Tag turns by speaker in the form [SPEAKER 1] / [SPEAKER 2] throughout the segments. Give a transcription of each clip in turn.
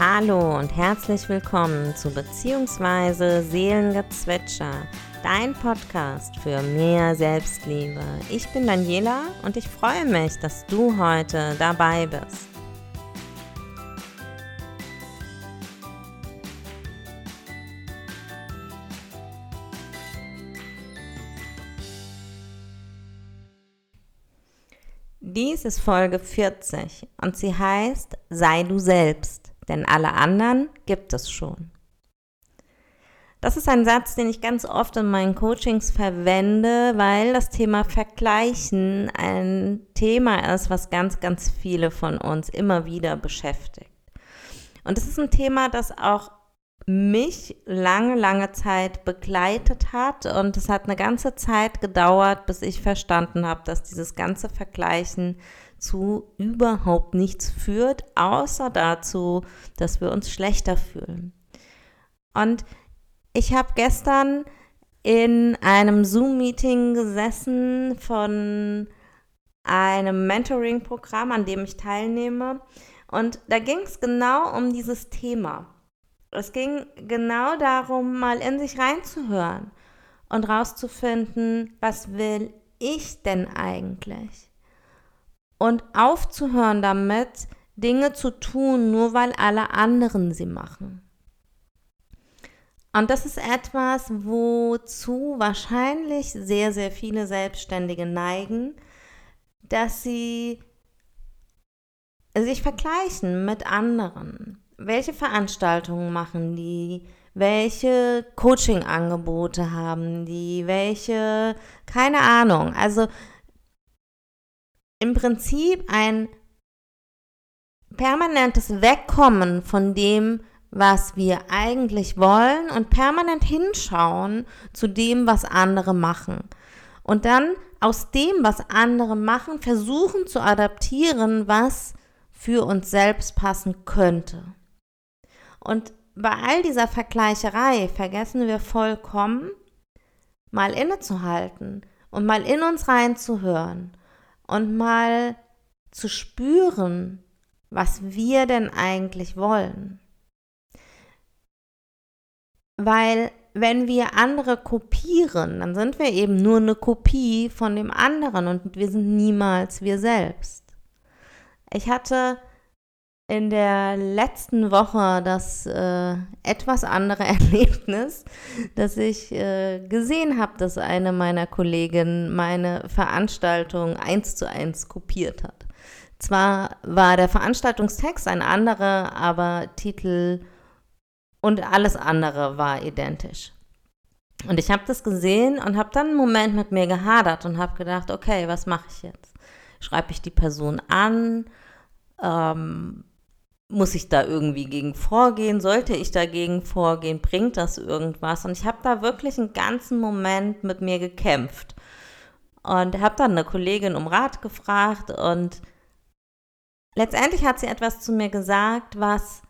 [SPEAKER 1] Hallo und herzlich willkommen zu Beziehungsweise Seelengezwitscher, dein Podcast für mehr Selbstliebe. Ich bin Daniela und ich freue mich, dass du heute dabei bist. Dies ist Folge 40 und sie heißt Sei du selbst, denn alle anderen gibt es schon. Das ist ein Satz, den ich ganz oft in meinen Coachings verwende, weil das Thema Vergleichen ein Thema ist, was ganz, ganz viele von uns immer wieder beschäftigt. Und es ist ein Thema, das auch mich lange Zeit begleitet hat und es hat eine ganze Zeit gedauert, bis ich verstanden habe, dass dieses ganze Vergleichen zu überhaupt nichts führt, außer dazu, dass wir uns schlechter fühlen. Und ich habe gestern in einem Zoom-Meeting gesessen von einem Mentoring-Programm, an dem ich teilnehme, und da ging es genau um dieses Thema. Es ging genau darum, mal in sich reinzuhören und rauszufinden, was will ich denn eigentlich? Und aufzuhören damit, Dinge zu tun, nur weil alle anderen sie machen. Und das ist etwas, wozu wahrscheinlich sehr, sehr viele Selbstständige neigen, dass sie sich vergleichen mit anderen. Welche Veranstaltungen machen die? Welche Coaching-Angebote haben die? Welche, keine Ahnung. Also im Prinzip ein permanentes Wegkommen von dem, was wir eigentlich wollen und permanent hinschauen zu dem, was andere machen. Und dann aus dem, was andere machen, versuchen zu adaptieren, was für uns selbst passen könnte. Und bei all dieser Vergleicherei vergessen wir vollkommen, mal innezuhalten und mal in uns reinzuhören und mal zu spüren, was wir denn eigentlich wollen. Weil wenn wir andere kopieren, dann sind wir eben nur eine Kopie von dem anderen und wir sind niemals wir selbst. Ich hatte in der letzten Woche das etwas andere Erlebnis, dass ich gesehen habe, dass eine meiner Kolleginnen meine Veranstaltung 1:1 kopiert hat. Zwar war der Veranstaltungstext ein anderer, aber Titel und alles andere war identisch. Und ich habe das gesehen und habe dann einen Moment mit mir gehadert und habe gedacht, okay, was mache ich jetzt? Schreibe ich die Person an? Muss ich da irgendwie gegen vorgehen? Sollte ich dagegen vorgehen? Bringt das irgendwas? Und ich habe da wirklich einen ganzen Moment mit mir gekämpft. Und habe dann eine Kollegin um Rat gefragt und letztendlich hat sie etwas zu mir gesagt, was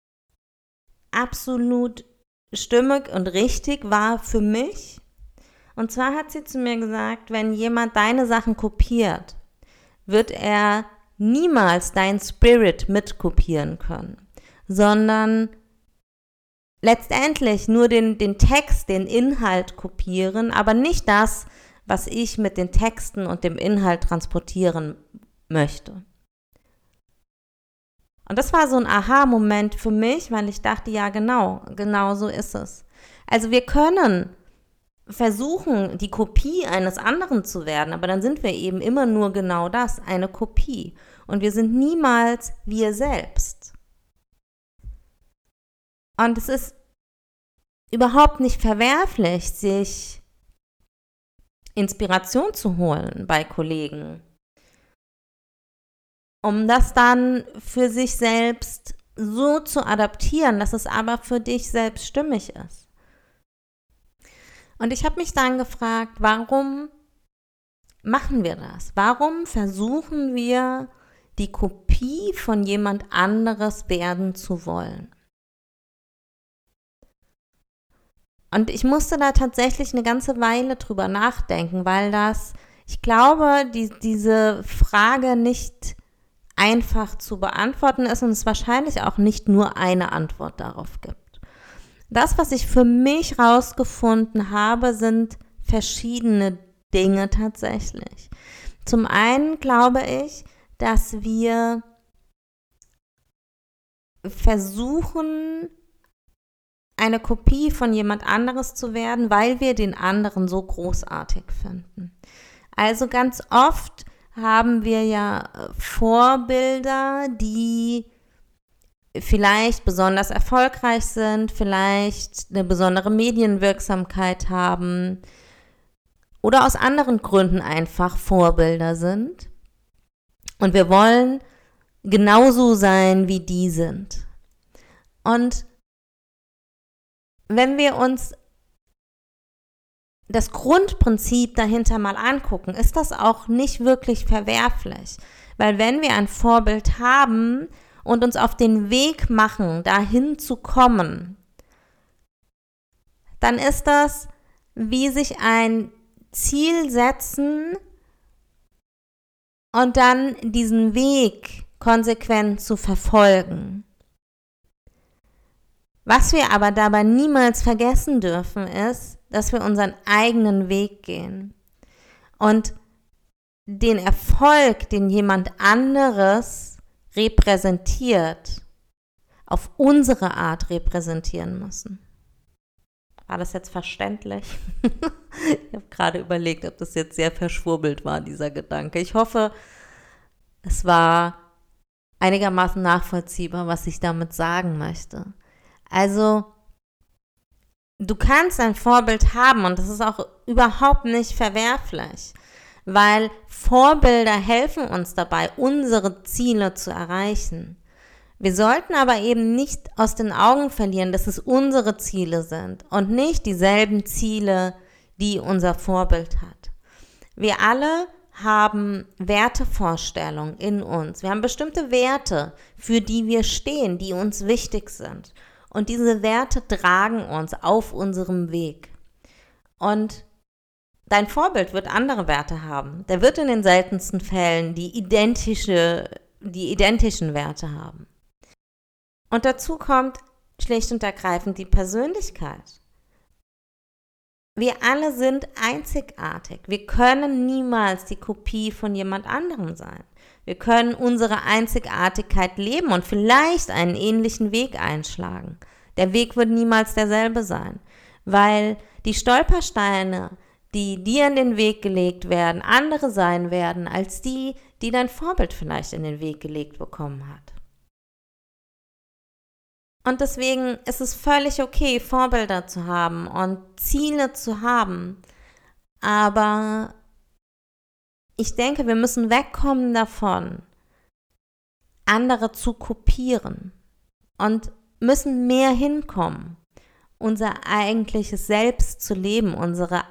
[SPEAKER 1] absolut stimmig und richtig war für mich. Und zwar hat sie zu mir gesagt, wenn jemand deine Sachen kopiert, wird er niemals dein Spirit mitkopieren können, sondern letztendlich nur den Text, den Inhalt kopieren, aber nicht das, was ich mit den Texten und dem Inhalt transportieren möchte. Und das war so ein Aha-Moment für mich, weil ich dachte, ja genau so ist es. Also wir können versuchen, die Kopie eines anderen zu werden, aber dann sind wir eben immer nur genau das, eine Kopie. Und wir sind niemals wir selbst. Und es ist überhaupt nicht verwerflich, sich Inspiration zu holen bei Kollegen, um das dann für sich selbst so zu adaptieren, dass es aber für dich selbst stimmig ist. Und ich habe mich dann gefragt, warum machen wir das? Warum versuchen wir, die Kopie von jemand anderes werden zu wollen? Und ich musste da tatsächlich eine ganze Weile drüber nachdenken, weil ich glaube, diese Frage nicht einfach zu beantworten ist und es wahrscheinlich auch nicht nur eine Antwort darauf gibt. Das, was ich für mich rausgefunden habe, sind verschiedene Dinge tatsächlich. Zum einen glaube ich, dass wir versuchen, eine Kopie von jemand anderes zu werden, weil wir den anderen so großartig finden. Also ganz oft haben wir ja Vorbilder, die vielleicht besonders erfolgreich sind, vielleicht eine besondere Medienwirksamkeit haben oder aus anderen Gründen einfach Vorbilder sind. Und wir wollen genauso sein, wie die sind. Und wenn wir uns das Grundprinzip dahinter mal angucken, ist das auch nicht wirklich verwerflich. Weil wenn wir ein Vorbild haben und uns auf den Weg machen, dahin zu kommen, dann ist das wie sich ein Ziel setzen und dann diesen Weg konsequent zu verfolgen. Was wir aber dabei niemals vergessen dürfen, ist, dass wir unseren eigenen Weg gehen und den Erfolg, den jemand anderes repräsentiert, auf unsere Art repräsentieren müssen. War das jetzt verständlich? Ich habe gerade überlegt, ob das jetzt sehr verschwurbelt war, dieser Gedanke. Ich hoffe, es war einigermaßen nachvollziehbar, was ich damit sagen möchte. Also, du kannst ein Vorbild haben und das ist auch überhaupt nicht verwerflich, weil Vorbilder helfen uns dabei, unsere Ziele zu erreichen. Wir sollten aber eben nicht aus den Augen verlieren, dass es unsere Ziele sind und nicht dieselben Ziele, die unser Vorbild hat. Wir alle haben Wertevorstellungen in uns. Wir haben bestimmte Werte, für die wir stehen, die uns wichtig sind. Und diese Werte tragen uns auf unserem Weg. Und dein Vorbild wird andere Werte haben. Der wird in den seltensten Fällen die identischen Werte haben. Und dazu kommt schlicht und ergreifend die Persönlichkeit. Wir alle sind einzigartig. Wir können niemals die Kopie von jemand anderem sein. Wir können unsere Einzigartigkeit leben und vielleicht einen ähnlichen Weg einschlagen. Der Weg wird niemals derselbe sein, weil die Stolpersteine, die dir in den Weg gelegt werden, andere sein werden als die, die dein Vorbild vielleicht in den Weg gelegt bekommen hat. Und deswegen ist es völlig okay, Vorbilder zu haben und Ziele zu haben. Aber ich denke, wir müssen wegkommen davon, andere zu kopieren und müssen mehr hinkommen, unser eigentliches Selbst zu leben, unsere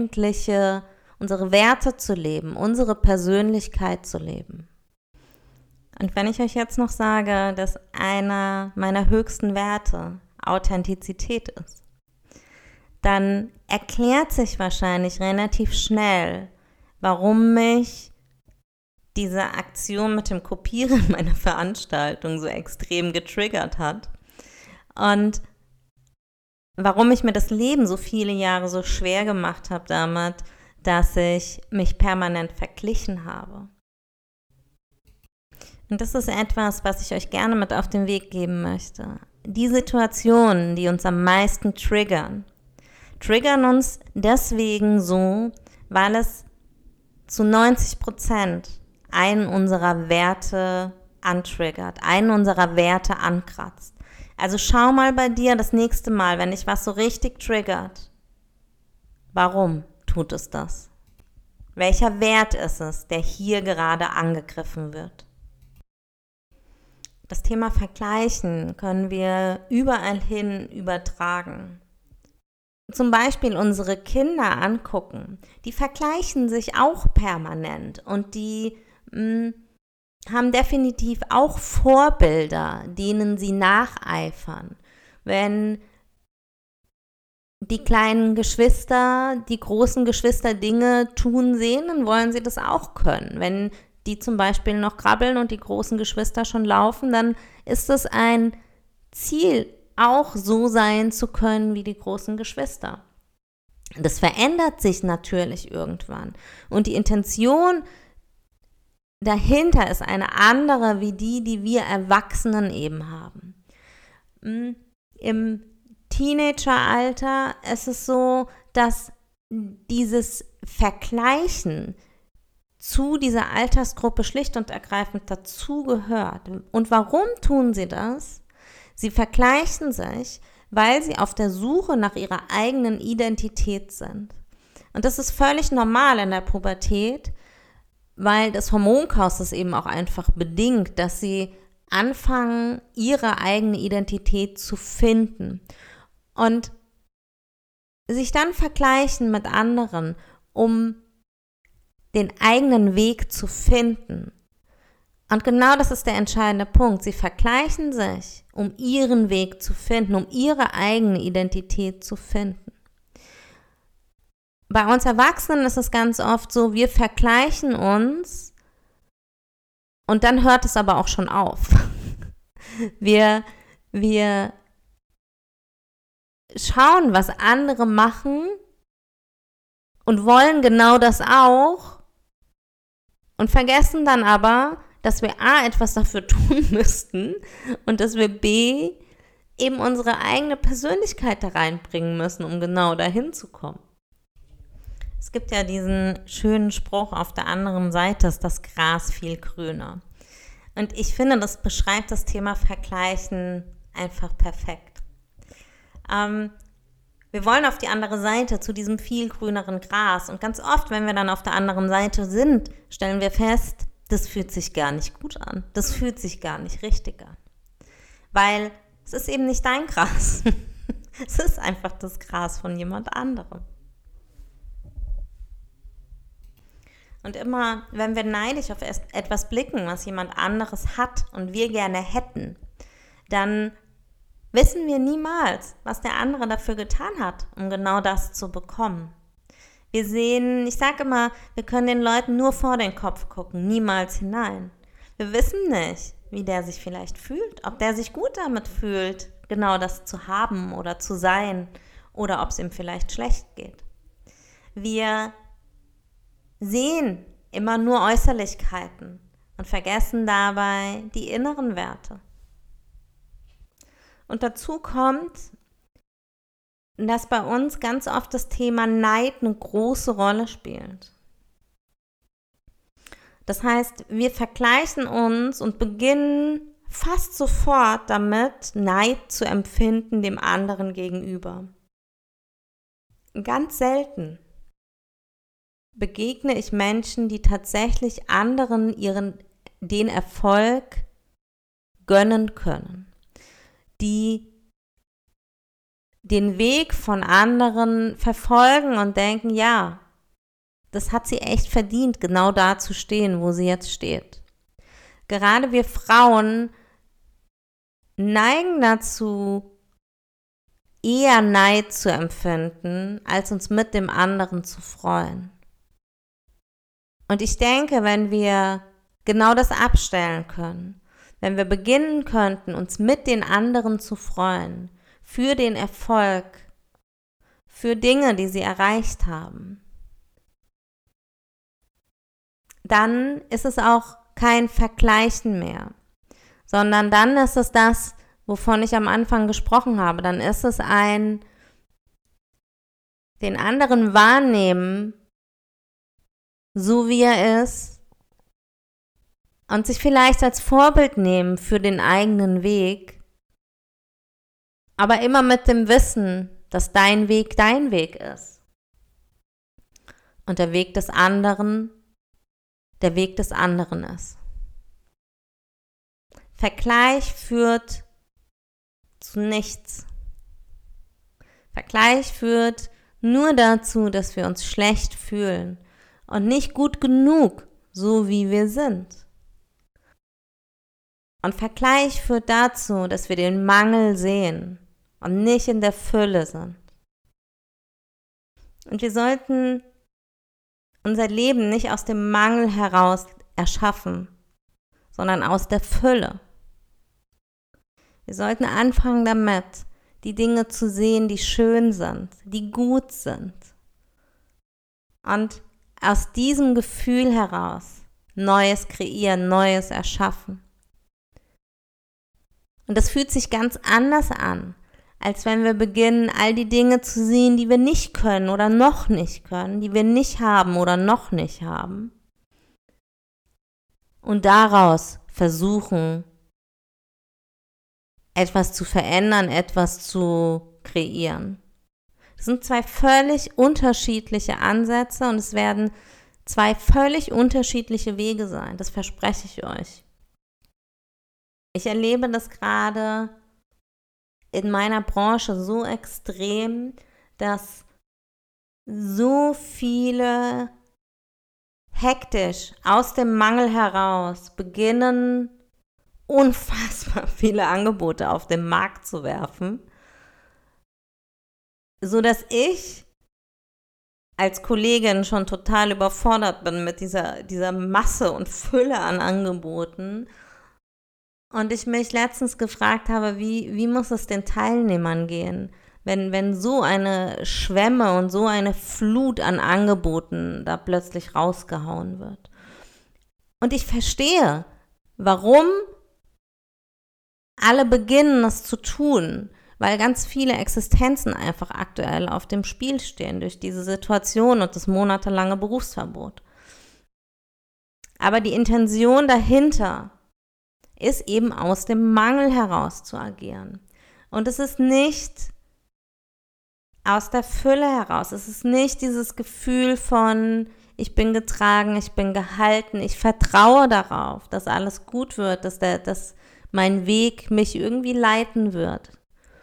[SPEAKER 1] Werte zu leben, unsere Persönlichkeit zu leben. Und wenn ich euch jetzt noch sage, dass einer meiner höchsten Werte Authentizität ist, dann erklärt sich wahrscheinlich relativ schnell, warum mich diese Aktion mit dem Kopieren meiner Veranstaltung so extrem getriggert hat und warum ich mir das Leben so viele Jahre so schwer gemacht habe damit, dass ich mich permanent verglichen habe. Und das ist etwas, was ich euch gerne mit auf den Weg geben möchte. Die Situationen, die uns am meisten triggern uns deswegen so, weil es zu 90% einen unserer Werte antriggert, einen unserer Werte ankratzt. Also schau mal bei dir das nächste Mal, wenn dich was so richtig triggert. Warum tut es das? Welcher Wert ist es, der hier gerade angegriffen wird? Das Thema Vergleichen können wir überall hin übertragen. Zum Beispiel unsere Kinder angucken. Die vergleichen sich auch permanent und die haben definitiv auch Vorbilder, denen sie nacheifern. Wenn die kleinen Geschwister, die großen Geschwister Dinge tun sehen, dann wollen sie das auch können. Wenn die zum Beispiel noch krabbeln und die großen Geschwister schon laufen, dann ist es ein Ziel, auch so sein zu können wie die großen Geschwister. Das verändert sich natürlich irgendwann. Und die Intention dahinter ist eine andere wie die wir Erwachsenen eben haben. Im Teenageralter ist es so, dass dieses Vergleichen zu dieser Altersgruppe schlicht und ergreifend dazugehört. Und warum tun sie das? Sie vergleichen sich, weil sie auf der Suche nach ihrer eigenen Identität sind. Und das ist völlig normal in der Pubertät, weil das Hormonchaos es eben auch einfach bedingt, dass sie anfangen, ihre eigene Identität zu finden und sich dann vergleichen mit anderen, um den eigenen Weg zu finden. Und genau das ist der entscheidende Punkt. Sie vergleichen sich, um ihren Weg zu finden, um ihre eigene Identität zu finden. Bei uns Erwachsenen ist es ganz oft so, wir vergleichen uns und dann hört es aber auch schon auf. Wir schauen, was andere machen und wollen genau das auch und vergessen dann aber, dass wir A, etwas dafür tun müssten und dass wir B, eben unsere eigene Persönlichkeit da reinbringen müssen, um genau dahin zu kommen. Es gibt ja diesen schönen Spruch, auf der anderen Seite ist das Gras viel grüner. Und ich finde, das beschreibt das Thema Vergleichen einfach perfekt. Wir wollen auf die andere Seite, zu diesem viel grüneren Gras. Und ganz oft, wenn wir dann auf der anderen Seite sind, stellen wir fest, das fühlt sich gar nicht gut an. Das fühlt sich gar nicht richtig an. Weil es ist eben nicht dein Gras. Es ist einfach das Gras von jemand anderem. Und immer, wenn wir neidisch auf etwas blicken, was jemand anderes hat und wir gerne hätten, dann wissen wir niemals, was der andere dafür getan hat, um genau das zu bekommen. Wir sehen, ich sage immer, wir können den Leuten nur vor den Kopf gucken, niemals hinein. Wir wissen nicht, wie der sich vielleicht fühlt, ob der sich gut damit fühlt, genau das zu haben oder zu sein oder ob es ihm vielleicht schlecht geht. Wir sehen immer nur Äußerlichkeiten und vergessen dabei die inneren Werte. Und dazu kommt, dass bei uns ganz oft das Thema Neid eine große Rolle spielt. Das heißt, wir vergleichen uns und beginnen fast sofort damit, Neid zu empfinden dem anderen gegenüber. Ganz selten begegne ich Menschen, die tatsächlich anderen den Erfolg gönnen können, die den Weg von anderen verfolgen und denken, ja, das hat sie echt verdient, genau da zu stehen, wo sie jetzt steht. Gerade wir Frauen neigen dazu, eher Neid zu empfinden, als uns mit dem anderen zu freuen. Und ich denke, wenn wir genau das abstellen können, wenn wir beginnen könnten, uns mit den anderen zu freuen, für den Erfolg, für Dinge, die sie erreicht haben, dann ist es auch kein Vergleichen mehr, sondern dann ist es das, wovon ich am Anfang gesprochen habe. Dann ist es den anderen wahrnehmen, so wie er ist, und sich vielleicht als Vorbild nehmen für den eigenen Weg, aber immer mit dem Wissen, dass dein Weg ist. Und der Weg des anderen ist. Vergleich führt zu nichts. Vergleich führt nur dazu, dass wir uns schlecht fühlen und nicht gut genug, so wie wir sind. Und Vergleich führt dazu, dass wir den Mangel sehen und nicht in der Fülle sind. Und wir sollten unser Leben nicht aus dem Mangel heraus erschaffen, sondern aus der Fülle. Wir sollten anfangen damit, die Dinge zu sehen, die schön sind, die gut sind. Und aus diesem Gefühl heraus Neues kreieren, Neues erschaffen. Und das fühlt sich ganz anders an, als wenn wir beginnen, all die Dinge zu sehen, die wir nicht können oder noch nicht können, die wir nicht haben oder noch nicht haben. Und daraus versuchen, etwas zu verändern, etwas zu kreieren. Das sind zwei völlig unterschiedliche Ansätze und es werden zwei völlig unterschiedliche Wege sein. Das verspreche ich euch. Ich erlebe das gerade in meiner Branche so extrem, dass so viele hektisch aus dem Mangel heraus beginnen, unfassbar viele Angebote auf den Markt zu werfen, sodass ich als Kollegin schon total überfordert bin mit dieser Masse und Fülle an Angeboten und ich mich letztens gefragt habe, wie muss es den Teilnehmern gehen, wenn so eine Schwemme und so eine Flut an Angeboten da plötzlich rausgehauen wird. Und ich verstehe, warum alle beginnen, das zu tun, weil ganz viele Existenzen einfach aktuell auf dem Spiel stehen durch diese Situation und das monatelange Berufsverbot. Aber die Intention dahinter ist eben aus dem Mangel heraus zu agieren. Und es ist nicht aus der Fülle heraus. Es ist nicht dieses Gefühl von, ich bin getragen, ich bin gehalten, ich vertraue darauf, dass alles gut wird, dass mein Weg mich irgendwie leiten wird.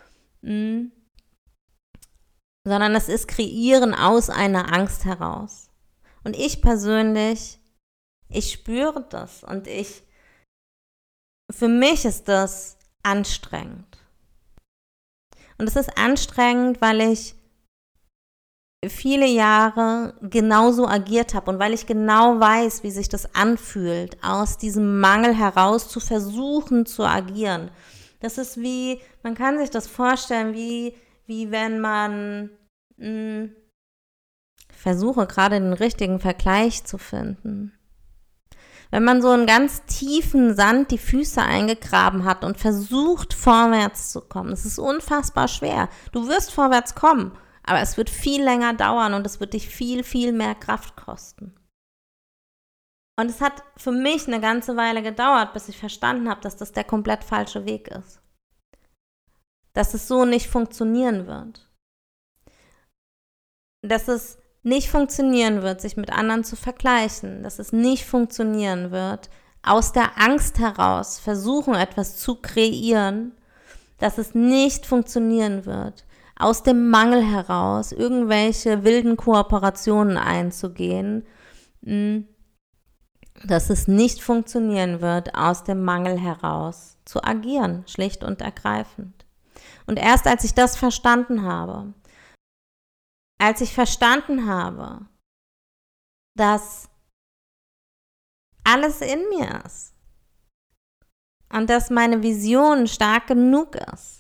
[SPEAKER 1] Sondern es ist Kreieren aus einer Angst heraus. Und ich persönlich, ich spüre das und für mich ist das anstrengend. Und es ist anstrengend, weil ich viele Jahre genauso agiert habe und weil ich genau weiß, wie sich das anfühlt, aus diesem Mangel heraus zu versuchen zu agieren. Das ist wie, man kann sich das vorstellen, wie wenn man, ich versuche gerade den richtigen Vergleich zu finden. Wenn man so in ganz tiefen Sand die Füße eingegraben hat und versucht, vorwärts zu kommen. Es ist unfassbar schwer. Du wirst vorwärts kommen, aber es wird viel länger dauern und es wird dich viel, viel mehr Kraft kosten. Und es hat für mich eine ganze Weile gedauert, bis ich verstanden habe, dass das der komplett falsche Weg ist. Dass es so nicht funktionieren wird. Dass es nicht funktionieren wird, sich mit anderen zu vergleichen, dass es nicht funktionieren wird, aus der Angst heraus versuchen, etwas zu kreieren, dass es nicht funktionieren wird, aus dem Mangel heraus irgendwelche wilden Kooperationen einzugehen, dass es nicht funktionieren wird, aus dem Mangel heraus zu agieren, schlicht und ergreifend. Und erst als ich das verstanden habe, dass alles in mir ist und dass meine Vision stark genug ist,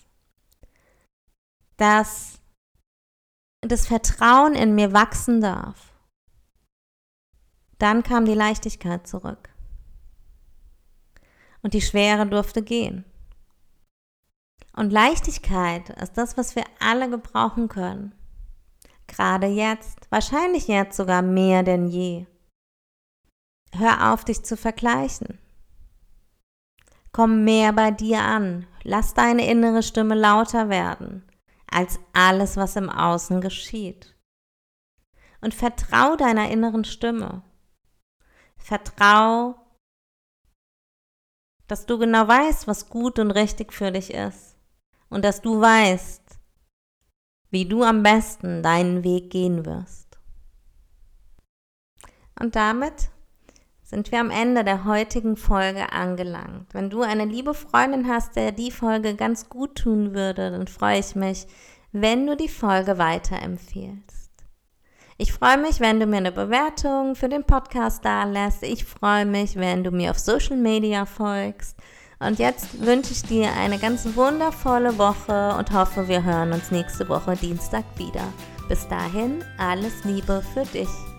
[SPEAKER 1] dass das Vertrauen in mir wachsen darf, dann kam die Leichtigkeit zurück und die Schwere durfte gehen. Und Leichtigkeit ist das, was wir alle gebrauchen können. Gerade jetzt, wahrscheinlich jetzt sogar mehr denn je. Hör auf, dich zu vergleichen. Komm mehr bei dir an. Lass deine innere Stimme lauter werden als alles, was im Außen geschieht. Und vertrau deiner inneren Stimme. Vertrau, dass du genau weißt, was gut und richtig für dich ist. Und dass du weißt, wie du am besten deinen Weg gehen wirst. Und damit sind wir am Ende der heutigen Folge angelangt. Wenn du eine liebe Freundin hast, der die Folge ganz gut tun würde, dann freue ich mich, wenn du die Folge weiterempfehlst. Ich freue mich, wenn du mir eine Bewertung für den Podcast dalässt. Ich freue mich, wenn du mir auf Social Media folgst. Und jetzt wünsche ich dir eine ganz wundervolle Woche und hoffe, wir hören uns nächste Woche Dienstag wieder. Bis dahin, alles Liebe für dich.